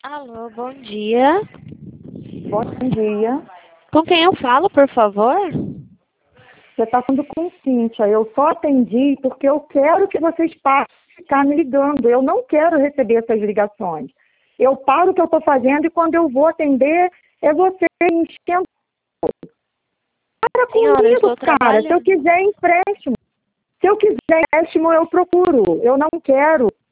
Alô, bom dia. Bom dia. Com quem eu falo, por favor? Você está falando com Cíntia. Eu só atendi porque eu quero que vocês parem de ficar me ligando. Eu não quero receber essas ligações. Eu paro o que eu estou fazendo e quando eu vou atender, é você enchendo. Para Senhora, eu comigo, estou cara. Se eu trabalhando. quiser empréstimo. Se eu quiser empréstimo, eu procuro. Eu não quero.